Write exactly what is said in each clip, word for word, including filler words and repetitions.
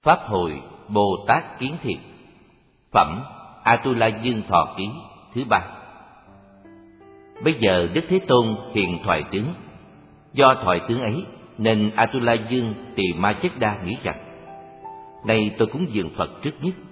Pháp hội Bồ Tát Kiến Thiện. Phẩm Atula Dương Thọ Ký thứ ba. Bây giờ Đức Thế Tôn hiện thoại tướng. Do thoại tướng ấy nên Atula Dương Tỳ Ma Chất Đa nghĩ rằng: nay tôi cúng dường Phật trước nhất.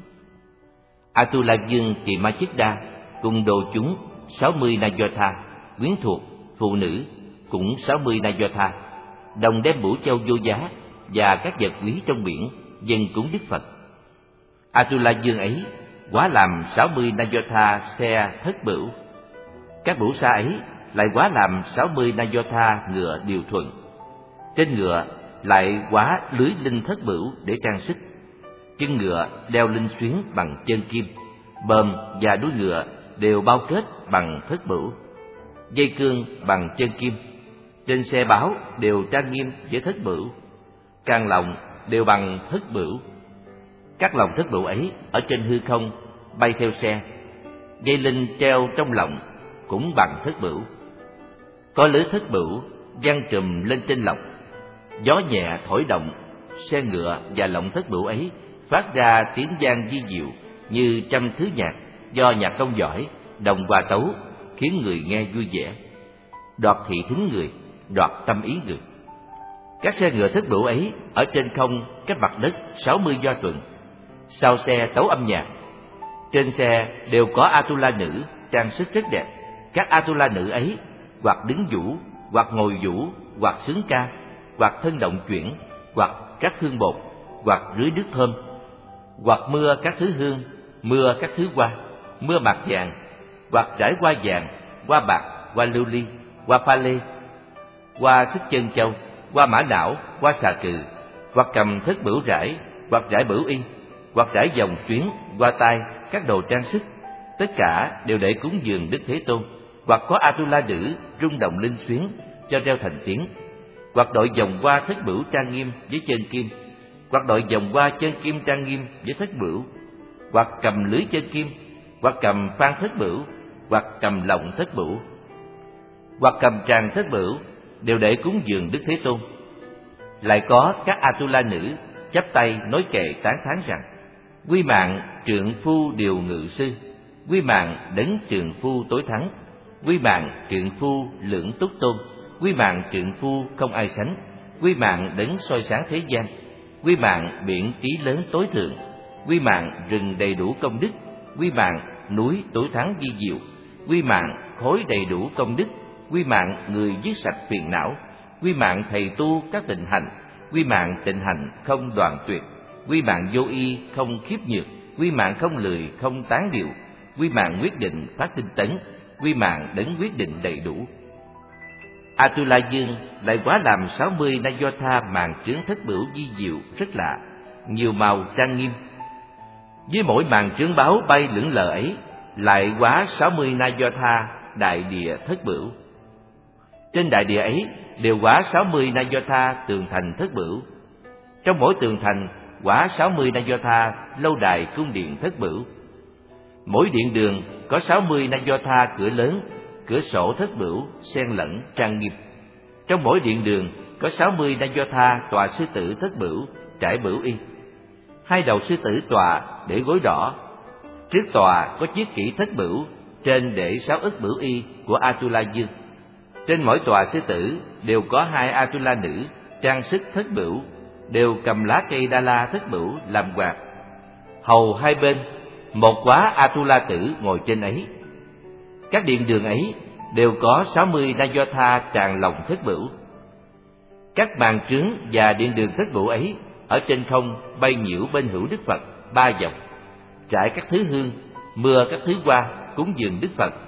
Atula Dương Tỳ Ma Chất Đa cùng đồ chúng sáu mươi na do tha, quyến thuộc, phụ nữ cũng sáu mươi na do tha, đồng đem bửu châu vô giá và các vật quý trong biển dâng cúng Đức Phật. Atula Dương ấy quá làm sáu mươi na do tha xe thất bửu. Các bửu xa ấy lại quá làm sáu mươi na do tha ngựa điều thuận. Trên ngựa lại quá lưới linh thất bửu để trang sức. Chân ngựa đeo linh xuyến bằng chân kim, bờm và đuôi ngựa đều bao kết bằng thất bửu, dây cương bằng chân kim. Trên xe báo đều trang nghiêm với thất bửu, can lọng đều bằng thất bửu. Các lọng thất bửu ấy ở trên hư không bay theo xe, dây linh treo trong lọng cũng bằng thất bửu. Có lưới thất bửu giăng trùm lên trên lọng, gió nhẹ thổi động, xe ngựa và lọng thất bửu ấy phát ra tiếng vang vi diệu như trăm thứ nhạc do nhạc công giỏi đồng hòa tấu, khiến người nghe vui vẻ, đoạt thị thính người, đoạt tâm ý người. Các xe ngựa thất bửu ấy ở trên không cách mặt đất sáu mươi do tuần. Sau xe tấu âm nhạc. Trên xe đều có Atula nữ trang sức rất đẹp. Các Atula nữ ấy hoặc đứng vũ, hoặc ngồi vũ, hoặc xướng ca, hoặc thân động chuyển, hoặc rắc hương bột, hoặc rưới nước thơm, hoặc mưa các thứ hương, mưa các thứ hoa, mưa bạc vàng, hoặc trải hoa vàng, hoa bạc, hoa lưu ly, hoa pha lê, hoa sức chân châu, hoa mã não, hoa xà cừ, hoặc cầm thất bửu rải, hoặc rải bửu y, hoặc rải vòng xuyến, hoa tai, các đồ trang sức, tất cả đều để cúng dường Đức Thế Tôn. Hoặc có Atula nữ rung động linh xuyến cho reo thành tiếng, hoặc đội vòng hoa thất bửu trang nghiêm với chân kim, hoặc đội vòng hoa chân kim trang nghiêm với thất bửu, hoặc cầm lưới chân kim, hoặc cầm phan thất bửu, hoặc cầm lọng thất bửu, hoặc cầm tràng thất bửu, đều để cúng dường Đức Thế Tôn. Lại có các Atula nữ chắp tay nói kệ tán thán rằng: quy mạng trượng phu điều ngự sư, quy mạng đấng trượng phu tối thắng, quy mạng trượng phu lưỡng túc tôn, quy mạng trượng phu không ai sánh, quy mạng đấng soi sáng thế gian, quy mạng biển trí lớn tối thượng, quy mạng rừng đầy đủ công đức, quy mạng núi tối thắng vi diệu, quy mạng khối đầy đủ công đức, quy mạng người dứt sạch phiền não, quy mạng thầy tu các tịnh hành, quy mạng tịnh hành không đoạn tuyệt, quy mạng vô y không khiếp nhược, quy mạng không lười không tán điệu, quy mạng quyết định phát tinh tấn, quy mạng đấng quyết định đầy đủ. Atula Dương lại quá làm sáu mươi na do tha màn trướng thất bửu vi diệu rất lạ, nhiều màu trang nghiêm. Với mỗi màn trướng báo bay lững lờ ấy lại quá sáu mươi na do tha đại địa thất bửu. Trên đại địa ấy đều quá sáu mươi na do tha tường thành thất bửu. Trong mỗi tường thành quá sáu mươi na do tha lâu đài cung điện thất bửu. Mỗi điện đường có sáu mươi na do tha cửa lớn, cửa sổ thất bửu xen lẫn trang nghiêm. Trong mỗi điện đường có sáu mươi na do tha tọa sư tử thất bửu trải bửu y. Hai đầu sư tử tọa để gối đỏ. Trước tọa có chiếc kỷ thất bửu, trên để sáu ức bửu y của Atula Dương. Trên mỗi tọa sư tử đều có hai Atula nữ trang sức thất bửu, đều cầm lá cây đa la thất bửu làm quạt. Hầu hai bên một quá Atula tử ngồi trên ấy. Các điện đường ấy đều có sáu mươi na do tha tràn lòng thất bửu. Các màn trướng và điện đường thất bửu ấy ở trên không bay nhiễu bên hữu Đức Phật ba vòng, trải các thứ hương, mưa các thứ hoa cúng dường Đức Phật.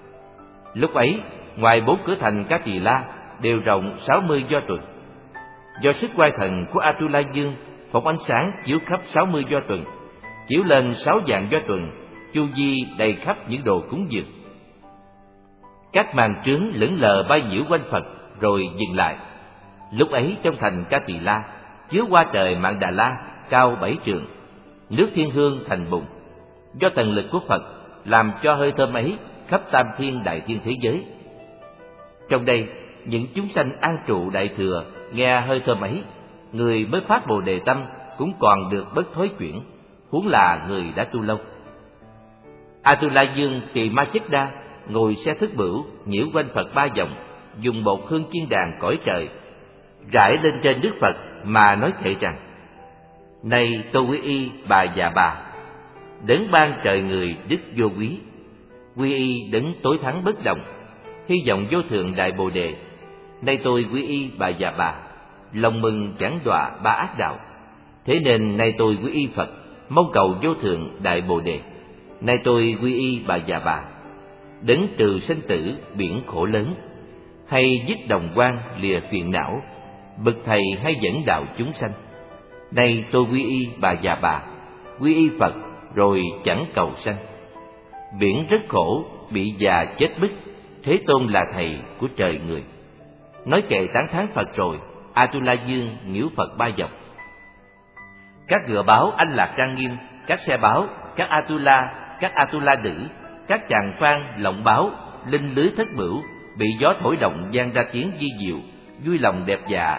Lúc ấy ngoài bốn cửa thành Ca Tỳ La đều rộng sáu mươi do tuần. Do sức oai thần của Atula Dương phóng ánh sáng chiếu khắp sáu mươi do tuần, chiếu lên sáu vạn do tuần, chu vi đầy khắp những đồ cúng dường. Các màn trướng lững lờ bay nhiễu quanh Phật rồi dừng lại. Lúc ấy trong thành Ca Tỳ La chứa hoa trời Mạn Đà La cao bảy trượng, nước thiên hương thành bùn. Do thần lực của Phật làm cho hơi thơm ấy khắp tam thiên đại thiên thế giới. Trong đây những chúng sanh an trụ đại thừa nghe hơi thơm ấy, người mới phát bồ đề tâm cũng còn được bất thối chuyển, huống là người đã tu lâu. Atula Dương Tỳ Ma Chất Đa ngồi xe thức bửu nhiễu quanh Phật ba vòng, dùng bột hương chiên đàn cõi trời rải lên trên Đức Phật mà nói kệ rằng: Này tôi quy y bà già bà, đấng ban trời người đức vô quý, quy y đấng tối thắng bất động, hy vọng vô thượng đại bồ đề. Nay tôi quy y bà già bà, lòng mừng chẳng đọa ba ác đạo. Thế nên nay tôi quy y Phật, mong cầu vô thượng đại bồ đề. Nay tôi quy y bà già bà, đấng trừ sanh tử biển khổ lớn, hay dứt đồng quan lìa phiền não, bậc thầy hay dẫn đạo chúng sanh. Nay tôi quy y bà già bà, quy y Phật rồi chẳng cầu sanh. Biển rất khổ, bị già chết bức, Thế Tôn là thầy của trời người. Nói kệ tán thán Phật rồi, Atula Dương nhiễu Phật ba vòng. Các ngựa báo anh lạc trang nghiêm, các xe báo, các Atula, các Atula nữ, các chàng phan lộng báo, linh lưới thất bửu, bị gió thổi động vang ra tiếng vi diệu, vui lòng đẹp dạ,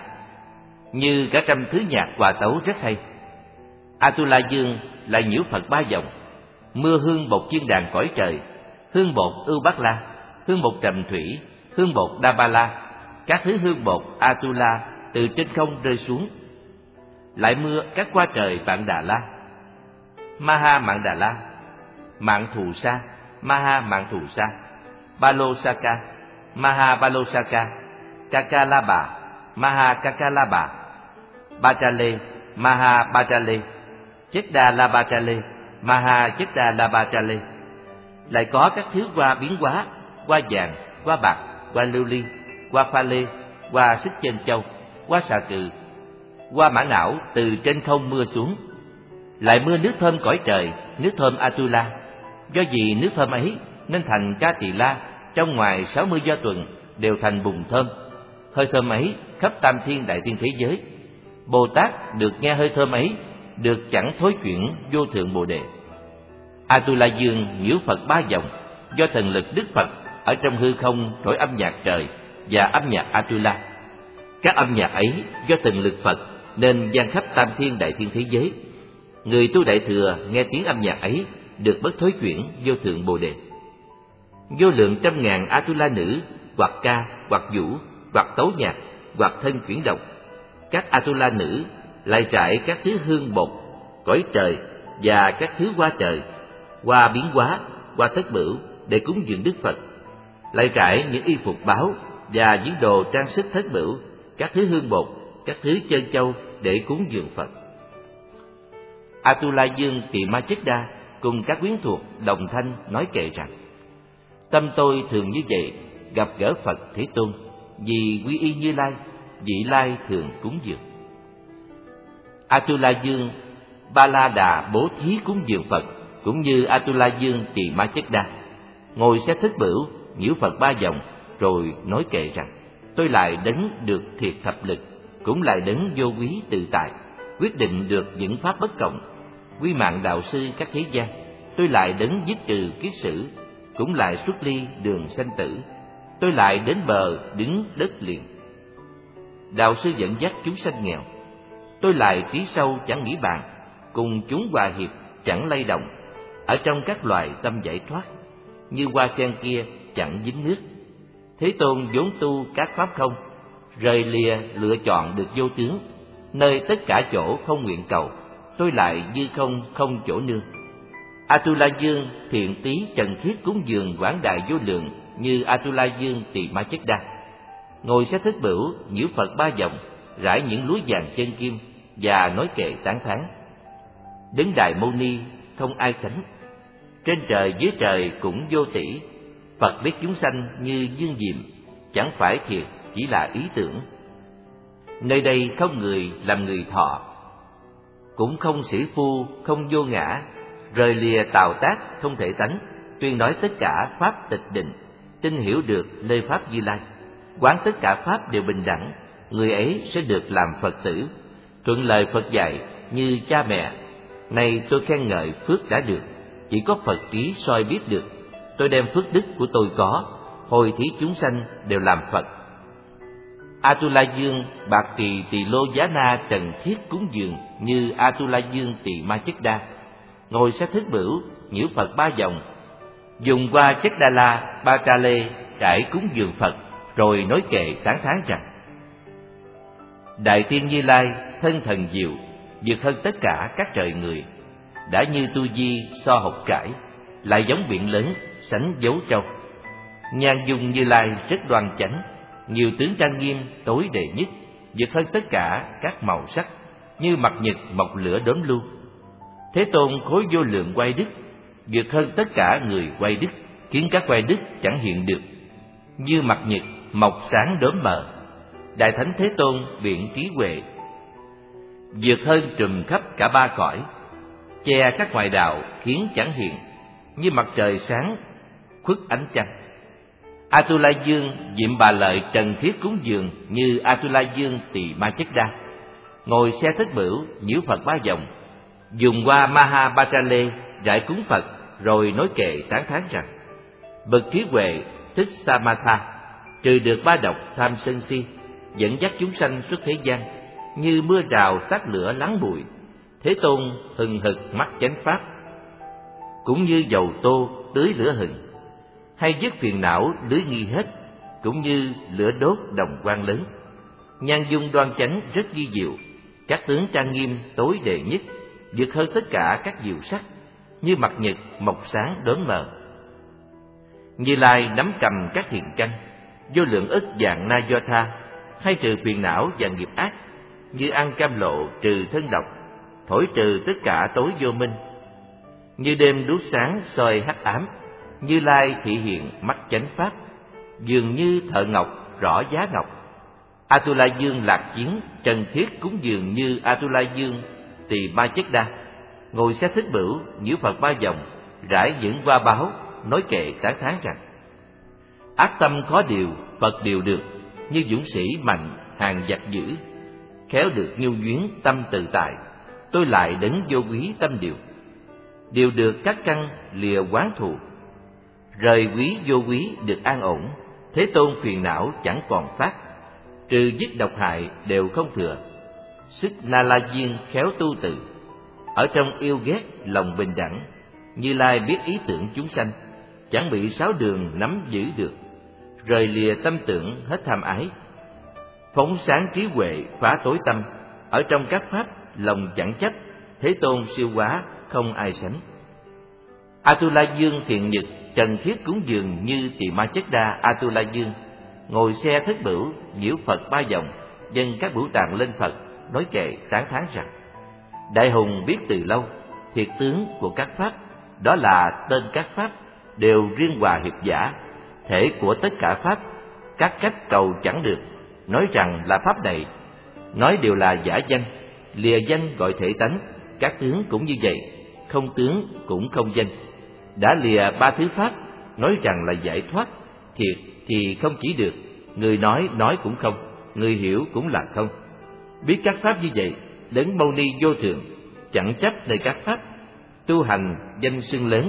như cả trăm thứ nhạc hòa tấu rất hay. Atula Dương lại nhiễu Phật ba vòng, mưa hương bột chiên đàn cõi trời, hương bột ưu bát la, hương bột trầm thủy, hương bột đa ba la, các thứ hương bột Atula từ trên không rơi xuống. Lại mưa các qua trời Mạn Đà La, Maha Mạn Đà La, Mạn Thù Sa, Maha Mạn Thù Sa, Balosaka, Maha Balosaka, Kakalaba, Maha Kakalaba, Bachale, Maha Bachale, Chedda La Bachale, Maha Chedda La Bachale. Lại có các thứ hoa biến hóa, hoa vàng, hoa bạc, hoa lưu ly, hoa pha lê, hoa xích chân châu, hoa xà cừ, hoa mã não từ trên không mưa xuống. Lại mưa nước thơm cõi trời, nước thơm Atula. Do vì nước thơm ấy nên thành Ca Tỳ La, trong ngoài sáu mươi do tuần đều thành bùn thơm. Hơi thơm ấy khắp tam thiên đại thiên thế giới. Bồ Tát được nghe hơi thơm ấy, được chẳng thối chuyển vô thượng bồ đề. Atula Dương nhiễu Phật ba vòng, do thần lực Đức Phật ở trong hư không thổi âm nhạc trời và âm nhạc Atula. Các âm nhạc ấy do thần lực Phật nên vang khắp tam thiên đại thiên thế giới. Người tu đại thừa nghe tiếng âm nhạc ấy được bất thối chuyển vô thượng bồ đề. Vô lượng trăm ngàn Atula nữ hoặc ca, hoặc vũ, hoặc tấu nhạc, hoặc thân chuyển động. Các Atula nữ lại trải các thứ hương bột cõi trời và các thứ hoa trời, hoa biến hóa, hoa thất bửu để cúng dường Đức Phật. Lại trải những y phục báo và những đồ trang sức thất bửu, các thứ hương bột, các thứ chân châu để cúng dường Phật. Atula Dương Tỳ Ma Chất Đa cùng các quyến thuộc đồng thanh nói kệ rằng: Tâm tôi thường như vậy, gặp gỡ Phật Thế Tôn, vì quy y Như Lai, vị Lai thường cúng dường. Atula Dương Ba La Đà bố thí cúng dường Phật, cũng như Atula Dương Tỳ Ma Chất Đa ngồi xe thích bửu nhiễu Phật ba vòng, rồi nói kệ rằng: Tôi lại đấng được thiệt thập lực, cũng lại đấng vô quý tự tại, quyết định được những pháp bất cộng, quy mạng đạo sư các thế gian. Tôi lại đấng dứt trừ kiết sử, cũng lại xuất ly đường sanh tử. Tôi lại đến bờ đứng đất liền, đạo sư dẫn dắt chúng sanh nghèo. Tôi lại trí sâu chẳng nghĩ bàn, cùng chúng hòa hiệp chẳng lay động, ở trong các loài tâm giải thoát, như hoa sen kia chẳng dính nước. Thế Tôn vốn tu các pháp không, rời lìa lựa chọn được vô tướng, nơi tất cả chỗ không nguyện cầu. Tôi lại như không không chỗ nương. Atula Dương thiện tí trần thiết cúng dường quảng đại vô lượng, như Atula Dương Tỳ Ma Chất Đa ngồi xe thích bửu nhiễu Phật ba vòng, rải những lúa vàng chân kim và nói kệ tán thán: Đứng Đại Mâu Ni không ai sánh, trên trời dưới trời cũng vô tỷ. Phật biết chúng sanh như dương diệm, chẳng phải thiệt chỉ là ý tưởng. Nơi đây không người làm người thọ, cũng không sĩ phu không vô ngã, rời lìa tào tác không thể tánh, tuyên nói tất cả pháp tịch định, tin hiểu được nơi pháp Như Lai, quán tất cả pháp đều bình đẳng, người ấy sẽ được làm Phật tử, thuận lời Phật dạy như cha mẹ. Này tôi khen ngợi phước đã được, chỉ có Phật trí soi biết được. Tôi đem phước đức của tôi có, hồi thí chúng sanh đều làm Phật. Atula Dương bạc tỳ tỳ lô giá na trần thiết cúng dường như Atula Dương tỳ ma chất đa, ngồi sát thức bửu nhiễu Phật ba vòng, dùng qua chất đa la ba tra lê trải cúng dường Phật, rồi nói kệ tán thán rằng: Đại Tiên Như Lai thân thần diệu, vượt hơn tất cả các trời người, đã như tu di so học trải, lại giống biển lớn sánh dấu trâu. Nhan dung Như Lai rất đoan chánh, nhiều tướng trang nghiêm tối đệ nhất, vượt hơn tất cả các màu sắc, như mặt nhật mọc lửa đốm lưu. Thế Tôn khối vô lượng quay đức, vượt hơn tất cả người quay đức, khiến các quay đức chẳng hiện được, như mặt nhật mọc sáng đốm mờ. Đại Thánh Thế Tôn biện trí huệ, vượt hơn trùm khắp cả ba cõi, che các ngoại đạo khiến chẳng hiện, như mặt trời sáng khuất ánh trăng. Atula Dương diệm bà lợi trần thiết cúng dường như Atula Dương tỳ ma chất đa, ngồi xe thất bửu nhiễu Phật ba vòng, dùng qua Maha Bajale rải cúng Phật, rồi nói kệ tán thán rằng: Bậc trí huệ thích Samatha, trừ được ba độc tham sân si, dẫn dắt chúng sanh xuất thế gian, như mưa rào tắt lửa lắng bụi. Thế Tôn hừng hực mắt chánh pháp, cũng như dầu tô tưới lửa hừng, hay dứt phiền não lưới nghi hết, cũng như lửa đốt đồng quang lớn. Nhan dung đoan chánh rất vi diệu, các tướng trang nghiêm tối đệ nhất, vượt hơn tất cả các diệu sắc, như mặt nhật mọc sáng đốm mờ. Như Lai nắm cầm các thiện căn, vô lượng ức dạng na do tha, hay trừ phiền não và nghiệp ác, như ăn cam lộ trừ thân độc, thổi trừ tất cả tối vô minh. Như đêm đuốc sáng soi hắc ám, Như Lai thị hiện mắt chánh pháp, dường như thợ ngọc rõ giá ngọc. Atula Dương lạc chiến trần thiết cúng dường như Atula Dương tỳ ma chất đa, ngồi xe thích bửu nhiễu Phật ba vòng, rải những hoa báo, nói kệ tán thán rằng: Ác tâm khó điều, Phật điều được, như dũng sĩ mạnh hàng giặc dữ, khéo được nhu duyến tâm tự tại, tôi lại đấng vô quý tâm điều. Điều được các căn lìa quán thù, rời quý vô quý được an ổn. Thế Tôn phiền não chẳng còn phát, trừ dứt độc hại đều không thừa. Sức Na La Diên khéo tu tự, ở trong yêu ghét lòng bình đẳng. Như Lai biết ý tưởng chúng sanh, chẳng bị sáu đường nắm giữ được, rời lìa tâm tưởng hết tham ái. Phóng sáng trí huệ phá tối tâm, ở trong các pháp lòng chẳng chấp. Thế Tôn siêu quá không ai sánh. Atula Dương thiện nhật trần thiết cúng dường như tỳ ma chất đa Atula Dương, ngồi xe thất bửu nhiễu Phật ba vòng, dâng các bửu tạng lên Phật, nói kệ tán thán rằng: Đại hùng biết từ lâu thiệt tướng của các pháp, đó là tên các pháp đều riêng hòa hiệp giả, thể của tất cả pháp, các cách cầu chẳng được, nói rằng là pháp này, nói đều là giả danh, lìa danh gọi thể tánh. Các tướng cũng như vậy, không tướng cũng không danh. Đã lìa ba thứ pháp, nói rằng là giải thoát, thiệt thì không chỉ được, người nói nói cũng không, người hiểu cũng là không. Biết các pháp như vậy, đấng Mâu Ni vô thượng, chẳng chấp nơi các pháp, tu hành danh xưng lớn.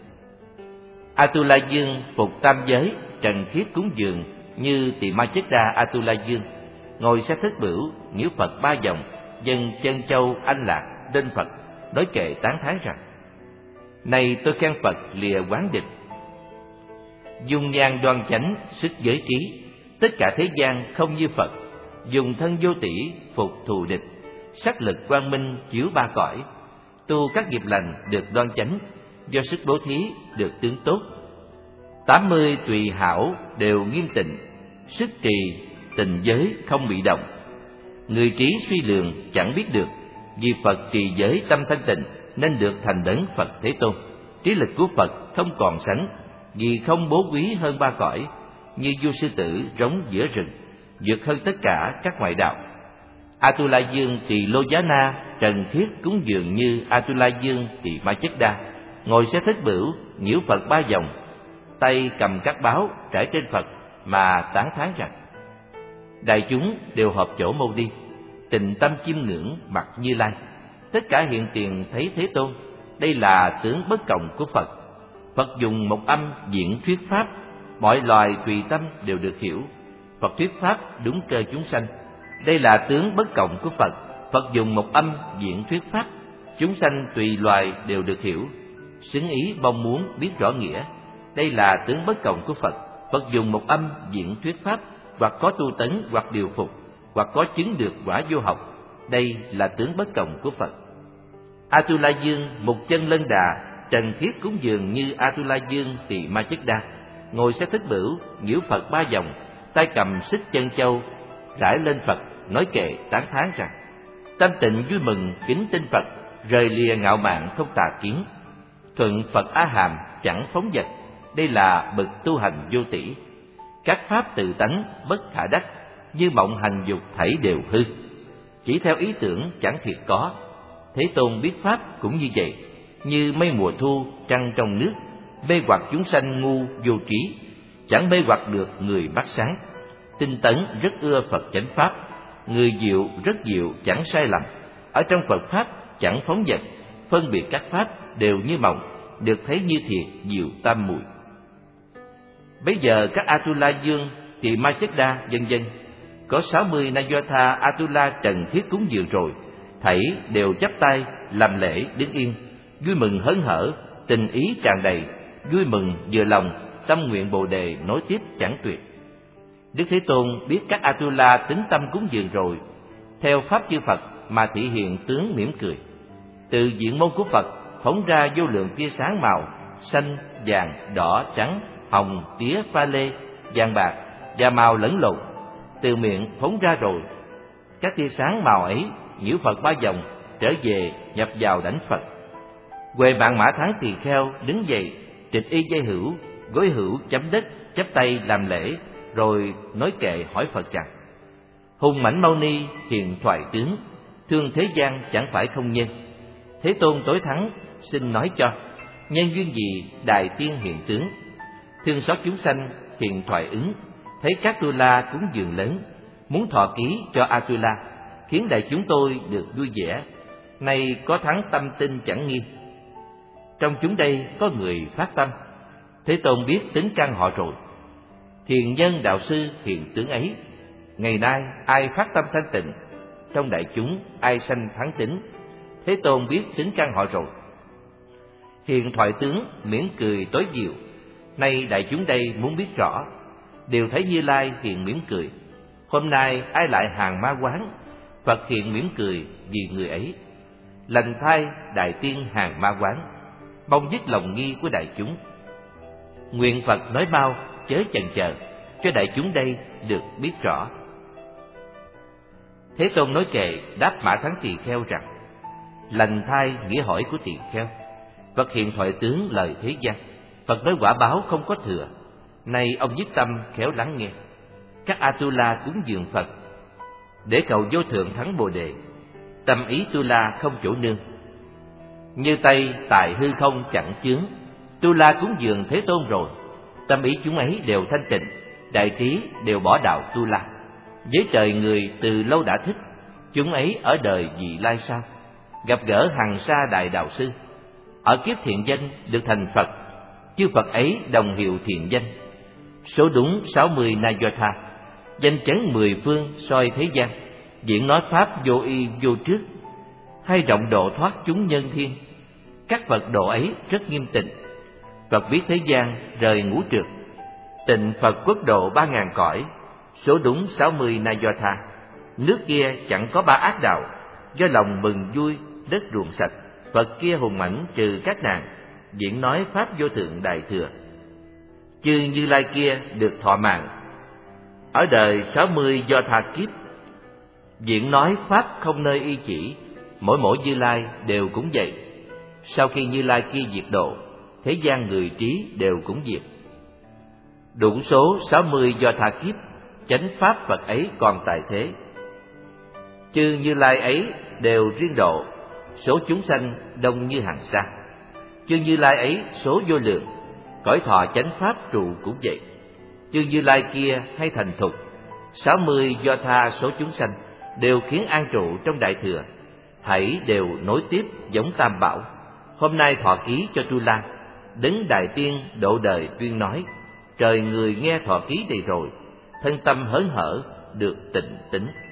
Atula Dương phục tam giới trần thiết cúng dường như tỳ ma chất đa Atula Dương, ngồi sát thất bửu nhiễu Phật ba vòng, dâng chân châu anh lạc lên Phật, nói kệ tán thán rằng: Này tôi khen Phật lìa quán địch, dung nhan đoan chánh sức giới trí, tất cả thế gian không như Phật, dùng thân vô tỷ phục thù địch, sắc lực quang minh chiếu ba cõi, tu các nghiệp lành được đoan chánh, do sức bố thí được tướng tốt. Tám mươi tùy hảo đều nghiêm tịnh, sức trì tình giới không bị động. Người trí suy lường chẳng biết được, vì Phật trì giới tâm thanh tịnh, nên được thành đấng Phật Thế Tôn. Trí lực của Phật không còn sánh, vì không bố quý hơn ba cõi, như vua sư tử rống giữa rừng, vượt hơn tất cả các ngoại đạo. Atula Dương tỳ lô giá na trần thiết cúng dường như Atula Dương tỳ ma chất đa, ngồi xe thích bửu nhiễu Phật ba vòng, tay cầm các báo trải trên Phật mà tán thán rằng: Đại chúng đều hợp chỗ Mâu Ni, tình tâm chiêm ngưỡng mặt Như Lai. Tất cả hiện tiền thấy Thế Tôn, đây là tướng bất cộng của Phật. Phật dùng một âm diễn thuyết pháp, mọi loài tùy tâm đều được hiểu. Phật thuyết pháp đúng cơ chúng sanh. Đây là tướng bất cộng của Phật. Phật dùng một âm diễn thuyết pháp, chúng sanh tùy loài đều được hiểu, xứng ý mong muốn biết rõ nghĩa. Đây là tướng bất cộng của Phật. Phật dùng một âm diễn thuyết pháp, hoặc có tu tấn, hoặc điều phục, hoặc có chứng được quả vô học. Đây là tướng bất cộng của Phật. Atula Dương một chân lân đà, trần thiết cúng dường như Atula Dương Tỳ Ma Chất Đa, ngồi xe thích bửu, nhiễu Phật ba vòng, tay cầm xích chân châu, rải lên Phật, nói kệ tán thán rằng: tâm tịnh vui mừng kính tin Phật, rời lìa ngạo mạn không tà kiến, thuận Phật A Hàm chẳng phóng dật. Đây là bậc tu hành vô tỷ. Các pháp tự tánh bất khả đắc, như mộng hành dục thảy đều hư, chỉ theo ý tưởng chẳng thiệt có. Thế Tôn biết pháp cũng như vậy, như mây mùa thu trăng trong nước, mê hoặc chúng sanh ngu vô trí, chẳng mê hoặc được người mắt sáng. Tinh tấn rất ưa Phật chánh pháp, người diệu rất diệu chẳng sai lầm. Ở trong Phật pháp chẳng phóng dật, phân biệt các pháp đều như mộng, được thấy như thiệt diệu tam muội. Bây giờ các Atula Dương, Tỳ Ma Chất Đa vân vân có sáu mươi Nayotha Atula trần thiết cúng dường rồi, thảy đều chắp tay làm lễ đứng yên, vui mừng hớn hở, tình ý tràn đầy, vui mừng vừa lòng, tâm nguyện bồ đề nối tiếp chẳng tuyệt. Đức Thế Tôn biết các Atula tính tâm cúng dường rồi, theo pháp chư Phật mà thị hiện tướng mỉm cười. Từ diện môn của Phật phóng ra vô lượng tia sáng màu xanh, vàng, đỏ, trắng, hồng, tía, pha lê, vàng bạc và màu lẫn lộn. Từ miệng phóng ra rồi, các tia sáng màu ấy nhiễu Phật ba vòng, trở về nhập vào đảnh Phật. Huệ Mạng Mã Thắng Tỳ Kheo đứng dậy, trịch y dây hữu, gối hữu chấm đất, chắp tay làm lễ, rồi nói kệ hỏi Phật rằng: Hùng Mãnh Mâu Ni hiền thoại tướng, thương thế gian chẳng phải không nhân. Thế Tôn tối thắng xin nói cho, nhân duyên gì đài tiên hiện tướng, thương xót chúng sanh hiền thoại ứng. Thấy các tu la cúng dường lớn, muốn thọ ký cho Atula, khiến đại chúng tôi được vui vẻ. Nay có thắng tâm tin chẳng nghi, trong chúng đây có người phát tâm. Thế Tôn biết tính căn họ rồi, thiền nhân đạo sư hiện tướng ấy. Ngày nay ai phát tâm thanh tịnh, trong đại chúng ai sanh thắng tính. Thế Tôn biết tính căn họ rồi. Hiền thoại tướng mỉm cười tối diệu. Nay đại chúng đây muốn biết rõ, đều thấy Như Lai hiện mỉm cười. Hôm nay ai lại hàng ma quán, Phật hiện mỉm cười vì người ấy. Lành thay đại tiên hàng ma quán, mong dứt lòng nghi của đại chúng. Nguyện Phật nói mau chớ chần chờ, cho đại chúng đây được biết rõ. Thế Tôn nói kệ đáp Mã Thắng Tỳ Kheo rằng: Lành thai nghĩa hỏi của tỳ kheo, Phật hiện thoại tướng lời thế gian. Phật nói quả báo không có thừa, nay ông nhất tâm khéo lắng nghe. Các Atula cúng dường Phật để cầu vô thượng thắng bồ đề, tâm ý tu la không chỗ nương. Như Tây tại hư không chẳng chướng, tu la cúng dường Thế Tôn rồi, tâm ý chúng ấy đều thanh tịnh, đại trí đều bỏ đạo tu la. Với trời người từ lâu đã thích, chúng ấy ở đời vị lai sao, gặp gỡ hằng sa đại đạo sư, ở kiếp thiện danh được thành Phật. Chư Phật ấy đồng hiệu thiện danh, số đúng sáu mươi Nayotha, danh chấn mười phương soi thế gian, diễn nói pháp vô y vô trước, hay rộng độ thoát chúng nhân thiên. Các Phật độ ấy rất nghiêm tịnh. Phật biết thế gian rời ngũ trược, tịnh Phật quốc độ ba ngàn cõi, số đúng sáu mươi Nayotha. Nước kia chẳng có ba ác đạo, do lòng mừng vui đất ruộng sạch. Phật kia hùng mãnh trừ các nạn, diễn nói pháp vô thượng đại thừa. Chư Như Lai kia được thọ mạng, ở đời sáu mươi do tha kiếp, diễn nói pháp không nơi y chỉ. Mỗi mỗi Như Lai đều cũng vậy. Sau khi Như Lai kia diệt độ, thế gian người trí đều cũng diệt. Đủ số sáu mươi do tha kiếp, chánh pháp Phật ấy còn tại thế. Chư Như Lai ấy đều riêng độ, số chúng sanh đông như hàng sa. Chư Như Lai ấy số vô lượng, cõi thọ chánh pháp trụ cũng vậy. Chư Như Lai kia hay thành thục, sáu mươi do tha số chúng sanh đều khiến an trụ trong đại thừa, thảy đều nối tiếp giống tam bảo. Hôm nay thọ ký cho Tu La, đấng đại tiên độ đời tuyên nói, trời người nghe thọ ký này rồi, thân tâm hớn hở, được tịnh tính.